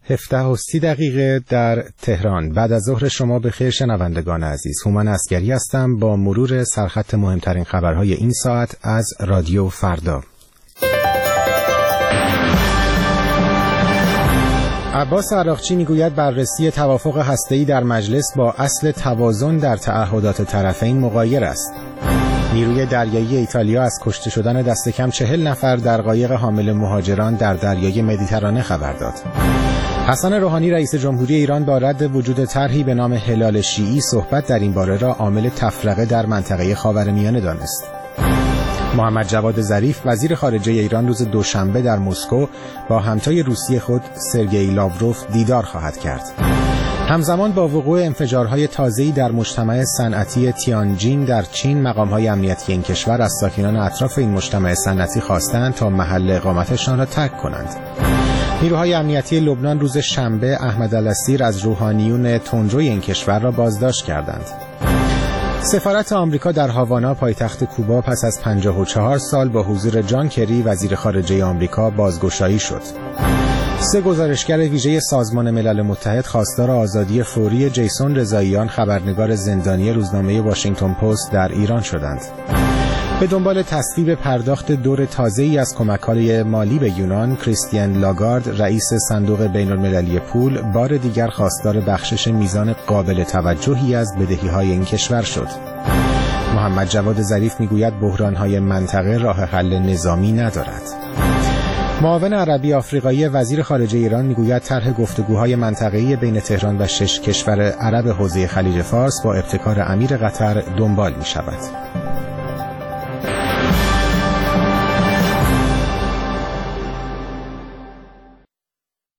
17:30 در تهران. بعد از ظهر شما بخیر شنوندگان عزیز. هومن عسگری هستم با مرور سرخط مهمترین خبرهای این ساعت از رادیو فردا. عباس عراقچی میگوید بررسی توافق هسته‌ای در مجلس با اصل توازن در تعهدات طرفین مغایر است. نیروی دریایی ایتالیا از کشته شدن دست کم 40 نفر در قایق حامل مهاجران در دریای مدیترانه خبر داد. حسن روحانی رئیس جمهوری ایران با رد وجود طرحی به نام هلال شیعی صحبت در این باره را عامل تفرقه در منطقه خاورمیانه دانست. محمد جواد ظریف وزیر خارجه ایران روز دوشنبه در مسکو با همتای روسی خود سرگئی لاوروف دیدار خواهد کرد. همزمان با وقوع انفجارهای تازه‌ای در مجتمع صنعتی تیانجین در چین، مقام‌های امنیتی این کشور از ساکنان اطراف این مجتمع صنعتی خواستند تا محل اقامتشان را ترک کنند. نیروهای امنیتی لبنان روز شنبه احمد الاسیر از روحانیون تندروی این کشور را بازداشت کردند. سفارت آمریکا در هاوانا پایتخت کوبا پس از 54 سال با حضور جان کری وزیر خارجه آمریکا بازگشایی شد. 3 گزارشگر ویژه سازمان ملل متحد خواستار آزادی فوری جیسون رضاییان، خبرنگار زندانی روزنامه واشنگتن پست در ایران شدند. به دنبال تصویب پرداخت دور تازه‌ای از کمک‌های مالی به یونان، کریستین لاگارد رئیس صندوق بین‌المللی پول بار دیگر خواستار بخشش میزان قابل توجهی از بدهی‌های این کشور شد. محمد جواد ظریف میگوید بحران‌های منطقه راه حل نظامی ندارد. معاون عربی آفریقایی وزیر خارجه ایران میگوید طرح گفتگوهای منطقه‌ای بین تهران و 6 کشور عرب حوزه خلیج فارس با ابتکار امیر قطر دنبال می‌شود.